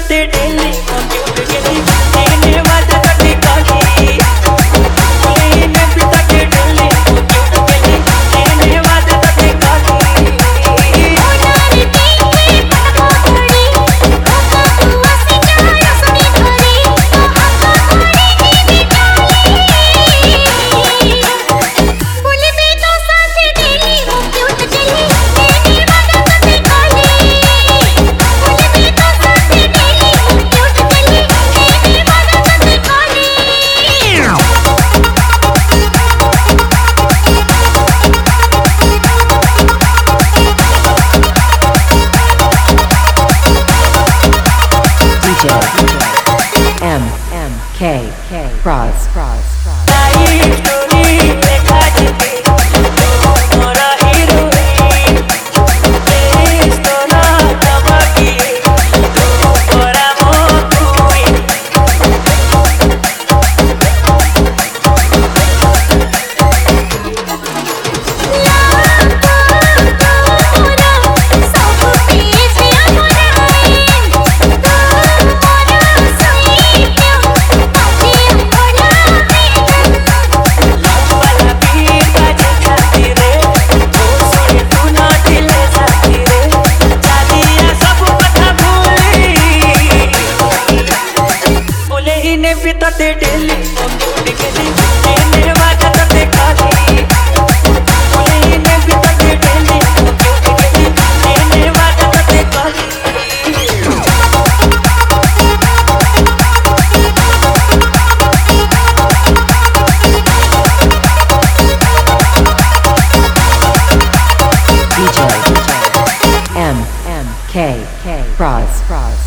ते daily cute गेली एने वाजा कटी काली एने पिता के डेली क्यूट गेली एने वाजा कटी काली ओनारे पीके पटको घड़ी रोका तू आसी चारा सुनी धरी तो आका घड़ी की बिटाली बोले बे तो साथे डेली वो क्यूट गेली एने वाजा कटी काली बोले बे तो साथे डेली वो क्यूट गेली एने वाजा कटी काली DJ M Cross लाई स्टोरी देखा जिके मोरा हीरोइन देश तोरा तबाकी तू बड़ा मोकुई वाला भी बाजे खाती रे ओ सोए तू ना दिले साथी रे चालिया सब कथा भूली बोले इने पिता ते डेली क्यूट गेली एने वाजा ते काली बोले इने पिता ते डेली क्यूट गेली एने वाजा ते काली DJ M Cross